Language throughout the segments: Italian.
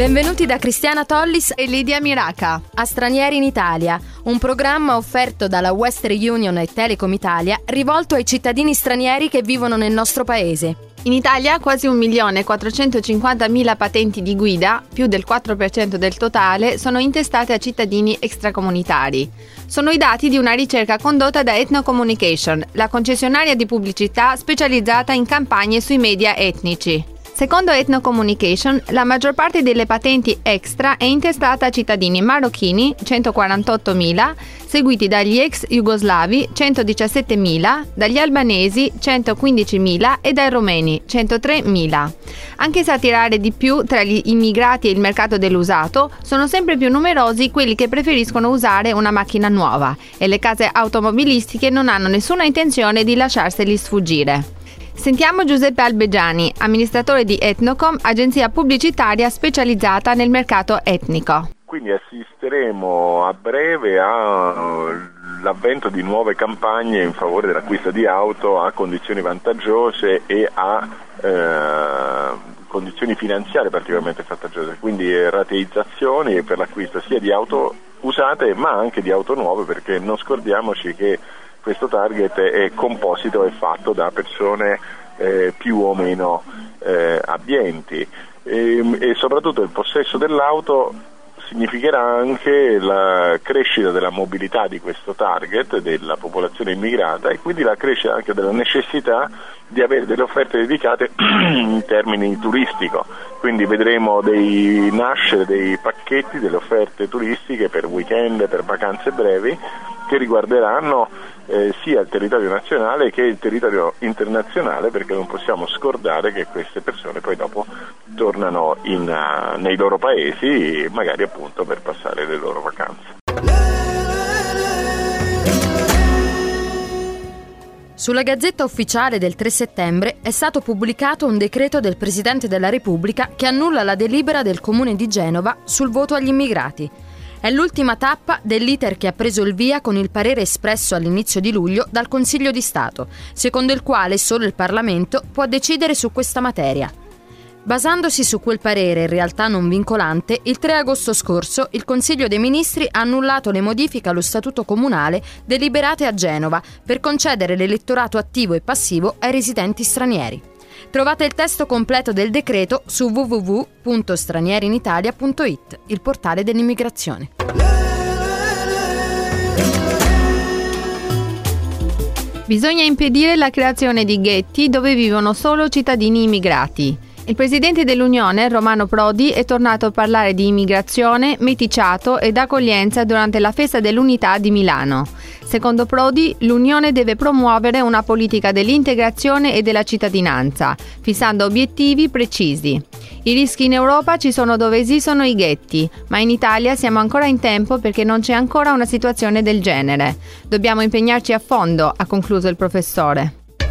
Benvenuti da Cristiana Tollis e Lidia Miraca a Stranieri in Italia, un programma offerto dalla Western Union e Telecom Italia rivolto ai cittadini stranieri che vivono nel nostro paese. In Italia quasi 1.450.000 patenti di guida, più del 4% del totale, sono intestate a cittadini extracomunitari. Sono i dati di una ricerca condotta da Ethno Communication, la concessionaria di pubblicità specializzata in campagne sui media etnici. Secondo Ethno Communication, la maggior parte delle patenti extra è intestata a cittadini marocchini, 148.000, seguiti dagli ex jugoslavi, 117.000, dagli albanesi, 115.000 e dai romeni, 103.000. Anche se a tirare di più tra gli immigrati e il mercato dell'usato, sono sempre più numerosi quelli che preferiscono usare una macchina nuova e le case automobilistiche non hanno nessuna intenzione di lasciarseli sfuggire. Sentiamo Giuseppe Albegiani, amministratore di Ethnocom, agenzia pubblicitaria specializzata nel mercato etnico. Quindi assisteremo a breve all'avvento di nuove campagne in favore dell'acquisto di auto a condizioni vantaggiose e a condizioni finanziarie particolarmente vantaggiose, quindi rateizzazioni per l'acquisto sia di auto usate ma anche di auto nuove, perché non scordiamoci che questo target è composito, è fatto da persone più o meno abbienti e soprattutto il possesso dell'auto significherà anche la crescita della mobilità di questo target, della popolazione immigrata, e quindi la crescita anche della necessità di avere delle offerte dedicate in termini turistico. Quindi vedremo nascere dei pacchetti, delle offerte turistiche per weekend, per vacanze brevi, che riguarderanno sia il territorio nazionale che il territorio internazionale, perché non possiamo scordare che queste persone poi dopo tornano nei loro paesi, magari appunto per passare le loro vacanze. Sulla Gazzetta Ufficiale del 3 settembre è stato pubblicato un decreto del Presidente della Repubblica che annulla la delibera del Comune di Genova sul voto agli immigrati. È l'ultima tappa dell'iter che ha preso il via con il parere espresso all'inizio di luglio dal Consiglio di Stato, secondo il quale solo il Parlamento può decidere su questa materia. Basandosi su quel parere in realtà non vincolante, il 3 agosto scorso il Consiglio dei Ministri ha annullato le modifiche allo Statuto Comunale deliberate a Genova per concedere l'elettorato attivo e passivo ai residenti stranieri. Trovate il testo completo del decreto su www.stranierinitalia.it, il portale dell'immigrazione. Bisogna impedire la creazione di ghetti dove vivono solo cittadini immigrati. Il presidente dell'Unione, Romano Prodi, è tornato a parlare di immigrazione, meticciato ed accoglienza durante la Festa dell'Unità di Milano. Secondo Prodi, l'Unione deve promuovere una politica dell'integrazione e della cittadinanza, fissando obiettivi precisi. I rischi in Europa ci sono dove esistono i ghetti, ma in Italia siamo ancora in tempo perché non c'è ancora una situazione del genere. Dobbiamo impegnarci a fondo, ha concluso il professore.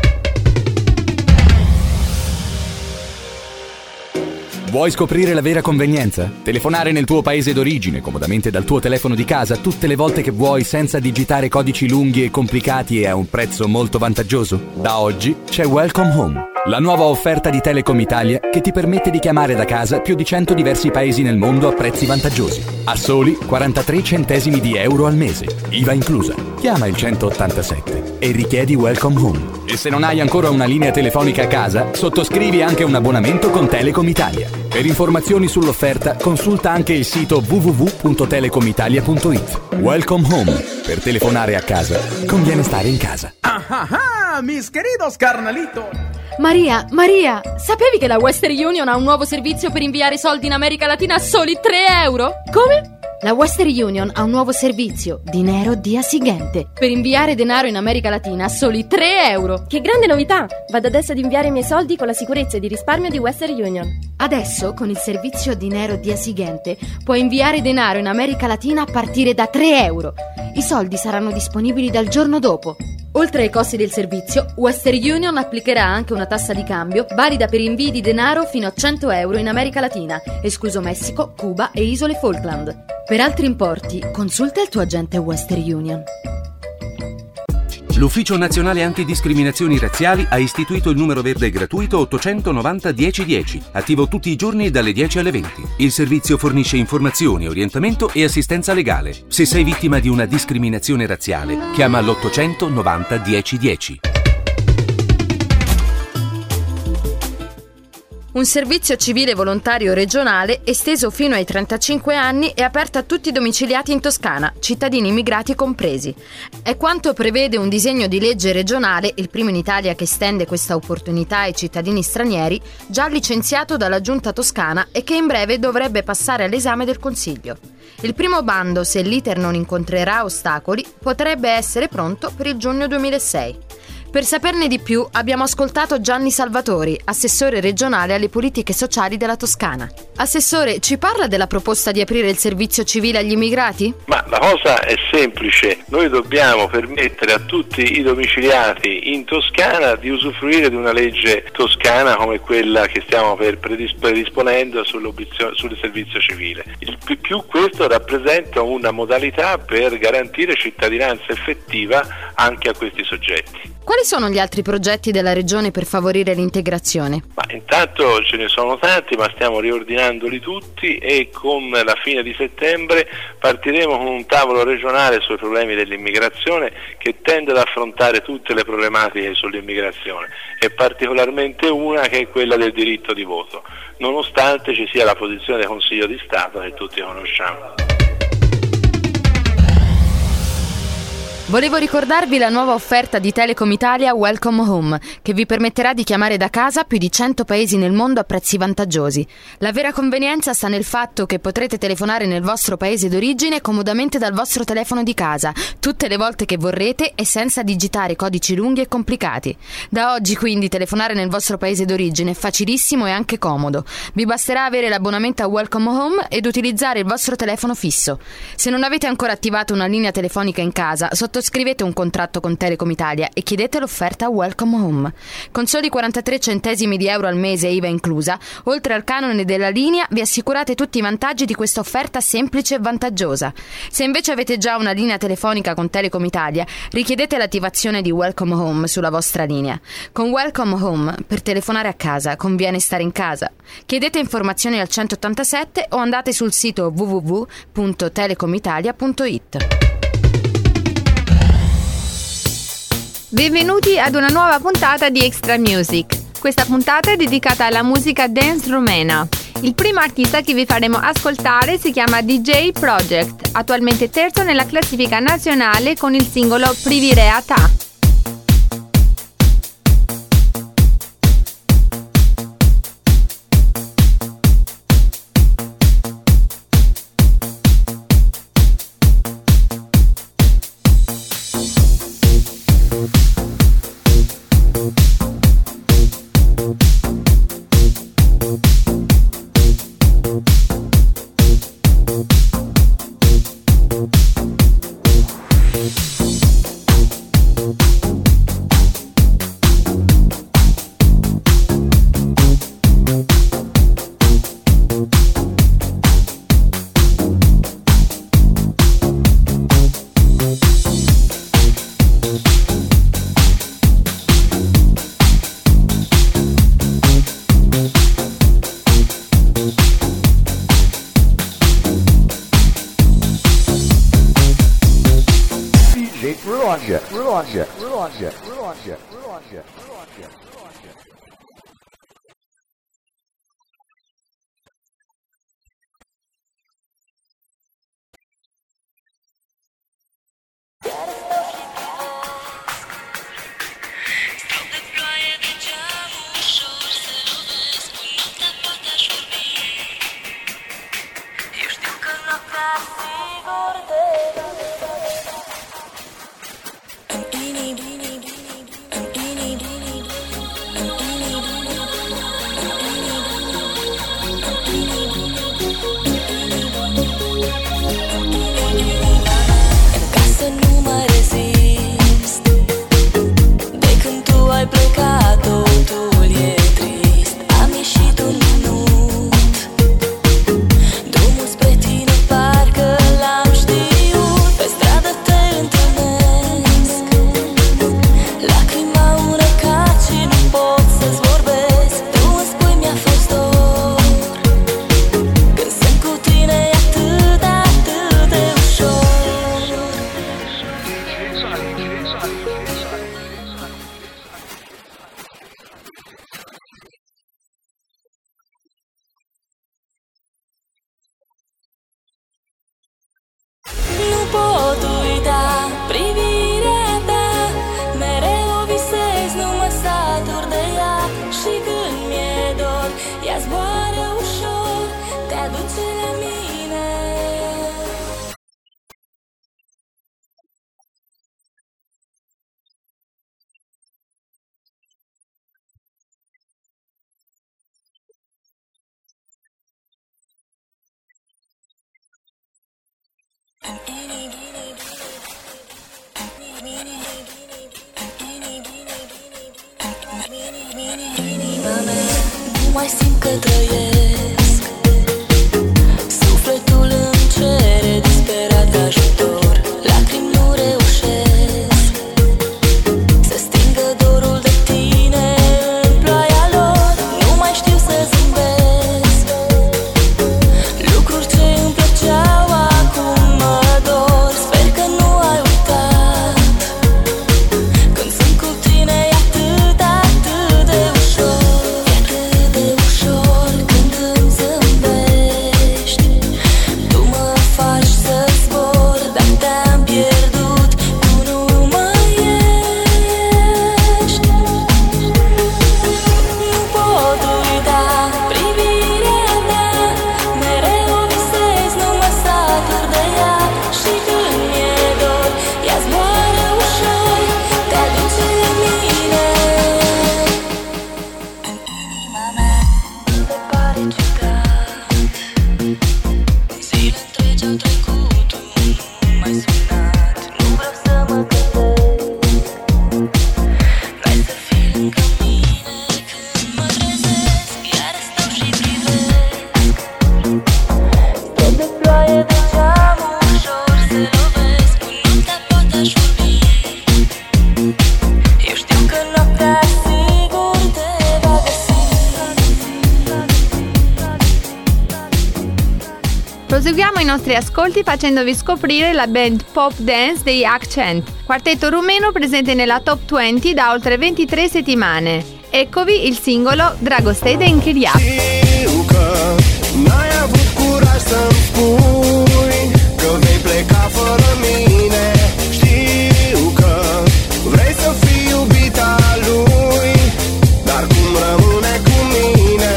Vuoi scoprire la vera convenienza? Telefonare nel tuo paese d'origine, comodamente dal tuo telefono di casa, tutte le volte che vuoi, senza digitare codici lunghi e complicati e a un prezzo molto vantaggioso? Da oggi c'è Welcome Home, la nuova offerta di Telecom Italia che ti permette di chiamare da casa più di 100 diversi paesi nel mondo a prezzi vantaggiosi. A soli 43 centesimi di euro al mese, IVA inclusa. Chiama il 187 e richiedi Welcome Home. E se non hai ancora una linea telefonica a casa, sottoscrivi anche un abbonamento con Telecom Italia. Per informazioni sull'offerta, consulta anche il sito www.telecomitalia.it. Welcome Home. Per telefonare a casa, conviene stare in casa. Mis queridos carnalitos! Maria, sapevi che la Western Union ha un nuovo servizio per inviare soldi in America Latina a soli 3 euro? Come? La Western Union ha un nuovo servizio, Dinero Dia Siguiente, per inviare denaro in America Latina a soli 3 euro. Che grande novità! Vado adesso ad inviare i miei soldi con la sicurezza e di risparmio di Western Union. Adesso, con il servizio Dinero Dia Siguiente, puoi inviare denaro in America Latina a partire da 3 euro. I soldi saranno disponibili dal giorno dopo. Oltre ai costi del servizio, Western Union applicherà anche una tassa di cambio valida per invii di denaro fino a 100 euro in America Latina, escluso Messico, Cuba e Isole Falkland. Per altri importi, consulta il tuo agente Western Union. L'Ufficio Nazionale Antidiscriminazioni Razziali ha istituito il numero verde gratuito 890 1010, attivo tutti i giorni dalle 10 alle 20. Il servizio fornisce informazioni, orientamento e assistenza legale. Se sei vittima di una discriminazione razziale, chiama l'890 1010. Un servizio civile volontario regionale esteso fino ai 35 anni è aperto a tutti i domiciliati in Toscana, cittadini immigrati compresi. È quanto prevede un disegno di legge regionale, il primo in Italia che estende questa opportunità ai cittadini stranieri, già licenziato dalla Giunta toscana e che in breve dovrebbe passare all'esame del Consiglio. Il primo bando, se l'iter non incontrerà ostacoli, potrebbe essere pronto per il giugno 2006. Per saperne di più abbiamo ascoltato Gianni Salvatori, assessore regionale alle politiche sociali della Toscana. Assessore, ci parla della proposta di aprire il servizio civile agli immigrati? Ma la cosa è semplice, noi dobbiamo permettere a tutti i domiciliati in Toscana di usufruire di una legge toscana come quella che stiamo predisponendo sul servizio civile. Più questo rappresenta una modalità per garantire cittadinanza effettiva anche a questi soggetti. Quali sono gli altri progetti della Regione per favorire l'integrazione? Ma intanto ce ne sono tanti, ma stiamo riordinandoli tutti e con la fine di settembre partiremo con un tavolo regionale sui problemi dell'immigrazione che tende ad affrontare tutte le problematiche sull'immigrazione e particolarmente una che è quella del diritto di voto, nonostante ci sia la posizione del Consiglio di Stato che tutti conosciamo. Volevo ricordarvi la nuova offerta di Telecom Italia Welcome Home, che vi permetterà di chiamare da casa più di 100 paesi nel mondo a prezzi vantaggiosi. La vera convenienza sta nel fatto che potrete telefonare nel vostro paese d'origine comodamente dal vostro telefono di casa, tutte le volte che vorrete e senza digitare codici lunghi e complicati. Da oggi quindi telefonare nel vostro paese d'origine è facilissimo e anche comodo. Vi basterà avere l'abbonamento a Welcome Home ed utilizzare il vostro telefono fisso. Se non avete ancora attivato una linea telefonica in casa, sottoscrivete un contratto con Telecom Italia e chiedete l'offerta Welcome Home. Con soli 43 centesimi di euro al mese IVA inclusa, oltre al canone della linea, vi assicurate tutti i vantaggi di questa offerta semplice e vantaggiosa. Se invece avete già una linea telefonica con Telecom Italia, richiedete l'attivazione di Welcome Home sulla vostra linea. Con Welcome Home, per telefonare a casa, conviene stare in casa. Chiedete informazioni al 187 o andate sul sito www.telecomitalia.it. Benvenuti ad una nuova puntata di Extra Music. Questa puntata è dedicata alla musica dance rumena. Il primo artista che vi faremo ascoltare si chiama DJ Project, attualmente terzo nella classifica nazionale con il singolo Privirea Ta. I'm Nu mai simt că trăiesc, sufletul îmi cere disperat ajutor, lacrimi nu reușesc să stingă dorul de tine în ploaia lor. Nu mai știu să zâmbesc, lucruri ce îmi plăceau acum mă dor. Sper că nu ai uitat, când sunt cu tine e atât, atât de ușor. Proseguiamo i nostri ascolti facendovi scoprire la band pop dance degli Accent, quartetto rumeno presente nella top 20 da oltre 23 settimane. Eccovi il singolo Dragostei de Închiriat. Știu că n-ai avut curaj să-mi spui că vei pleca fără mine. Știu că vrei să fii iubita lui, dar cum rămâne cu mine?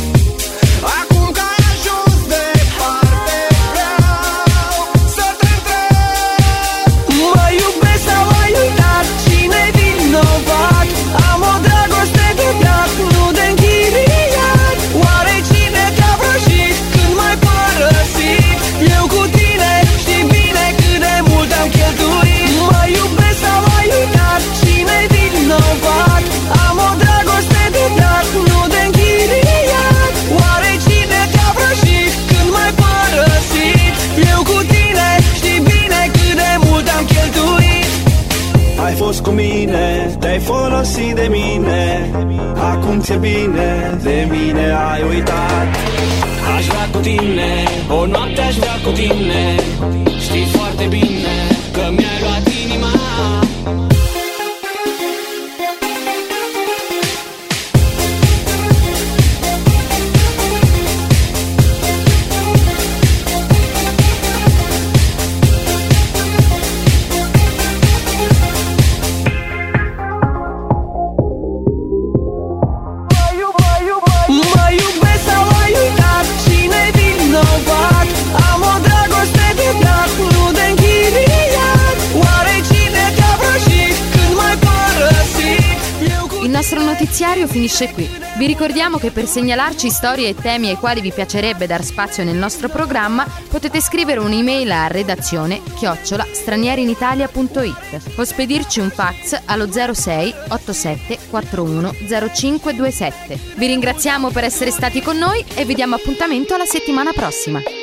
Acum că ai ajuns departe, vreau să te întreb: mă iubesc sau ai uitat? Cine-i vinovat? Am o dragoste de viață, nu de închiriat. Oare cine te-a vrăjit când m-ai părăsit? Eu cu tine știi bine cât de mult am cheltuit. Mă iubesc sau ai uitat? Cine-i vinovat? Am o dragoste de viață, nu de închiriat. Oare cine te-a vrăjit când m-ai părăsit? Eu cu tine știi bine cât de mult am cheltuit. Ai fost cu mine, te-ai folosit de mine, acum ți-e bine, de mine ai uitat. Aș vrea cu tine, o noapte aș vrea cu tine, știi foarte bine că mi-ai luat inima. Il nostro notiziario finisce qui. Vi ricordiamo che per segnalarci storie e temi ai quali vi piacerebbe dar spazio nel nostro programma potete scrivere un'email a redazione@stranierinitalia.it o spedirci un fax allo 06 87 41 0527. Vi ringraziamo per essere stati con noi e vi diamo appuntamento alla settimana prossima.